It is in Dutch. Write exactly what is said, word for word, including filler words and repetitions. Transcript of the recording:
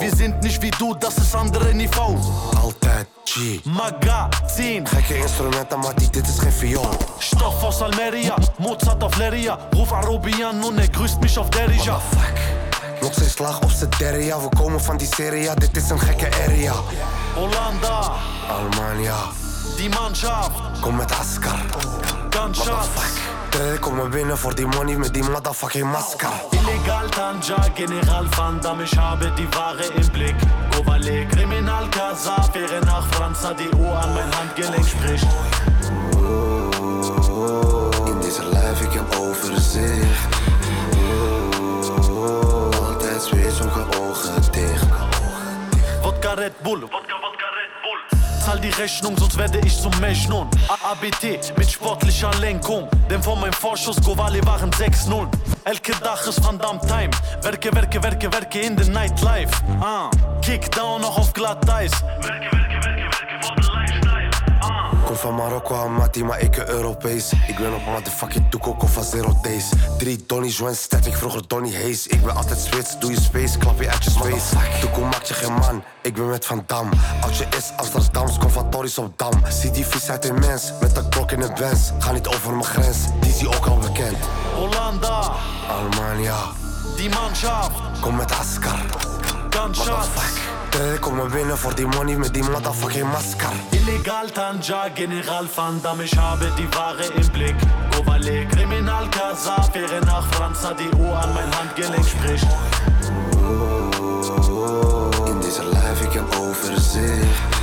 wir sind nicht wie du, das ist andere niveau. Altijd G. Magazin. Gekke instrumenten, maar die, dit is geen viool. Stoff aus Almeria, Mozart auf Leria. Ruf Arobian und er grüßt mich auf Derija. Nog steeds laag op z'n derde, ja, we komen van die serie, ja, dit is een gekke area. Hollanda, Almania, die Mannschaft, kom met Askar. Gunshot. Trede, kom maar binnen voor die money met die motherfucking masker. Illegal Tanja, General Van Damme, ich habe die Ware im Blick. Kovale, Kriminal Casa, Fähre nach Franza, die Uhr an mein Handgelenk spricht. In deze life ik heb overzicht. Altijd zweet zo'n ogen dicht. Wodka Red Bull, Wodka, Wodka Red Bull. Zahl die Rechnung, sonst werde ich zum Mechnun. A A B T mit sportlicher Lenkung. Denn vor meinem Vorschuss Kovale waren sechs null. Elke dag is Van Damme time. Werke, werke, werke, werke in de nightlife. Ah, kick down nog op glad ijs. Werke, werke, werke, werke voor de lifestyle. Ah. Kom van Marokko aan Mati, maar ik een Europees. Ik ben op motherfucking toekoko van zero days. Drie Donny Joint Static, vroeger Donny Hayes. Ik ben altijd Swits, doe je space, klap je uit je space. Toeko maakt je geen man, ik ben met Van Dam. Oudje is Amsterdams, conservatorisch op Dam. Zie die vies uit een mens, met een klok in de Benz. Ga niet over mijn grens, die is die ook al bekend. Hollanda, Almania, die Mannschaft, kom met Askar. Gunshot. Trede, kom maar binnen voor die money met die motherfucking masker. Illegal Tanja, General Van Damme, ich habe die Ware im Blick. Kovale, Kriminal Casa, Fähre nach Franza, die Uhr an mein Handgelenk spricht. In deze life ik heb overzicht.